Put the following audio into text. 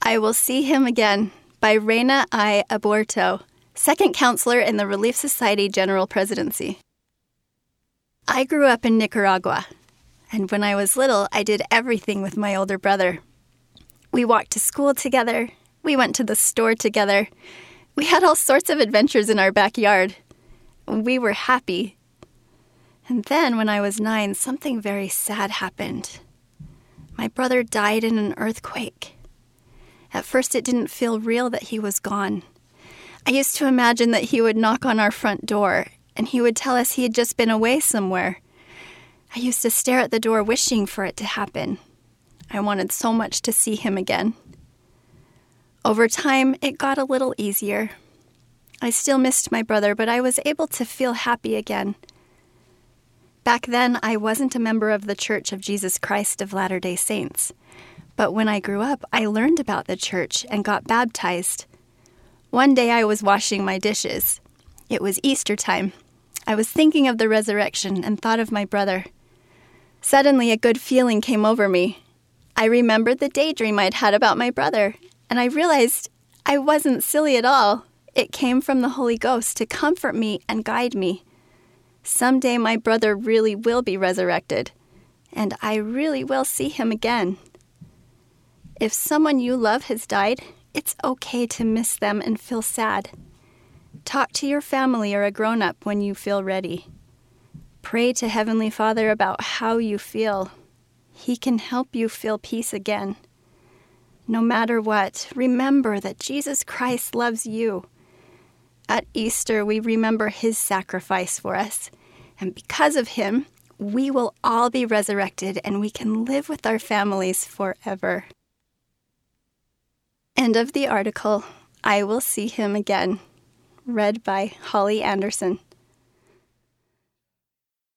I Will See Him Again by Reina I. Aburto, second counselor in the Relief Society General Presidency. I grew up in Nicaragua, and when I was little, I did everything with my older brother. We walked to school together. We went to the store together. We had all sorts of adventures in our backyard. We were happy. And then, when I was 9, something very sad happened. My brother died in an earthquake. At first, it didn't feel real that he was gone. I used to imagine that he would knock on our front door, and he would tell us he had just been away somewhere. I used to stare at the door wishing for it to happen. I wanted so much to see him again. Over time, it got a little easier. I still missed my brother, but I was able to feel happy again. Back then, I wasn't a member of the Church of Jesus Christ of Latter-day Saints. But when I grew up, I learned about the church and got baptized. One day I was washing my dishes. It was Easter time. I was thinking of the resurrection and thought of my brother. Suddenly, a good feeling came over me. I remembered the daydream I'd had about my brother, and I realized I wasn't silly at all. It came from the Holy Ghost to comfort me and guide me. Someday my brother really will be resurrected, and I really will see him again. If someone you love has died, it's okay to miss them and feel sad. Talk to your family or a grown-up when you feel ready. Pray to Heavenly Father about how you feel. He can help you feel peace again. No matter what, remember that Jesus Christ loves you. At Easter, we remember His sacrifice for us, and because of Him, we will all be resurrected and we can live with our families forever. End of the article. I Will See Him Again. Read by Holly Anderson.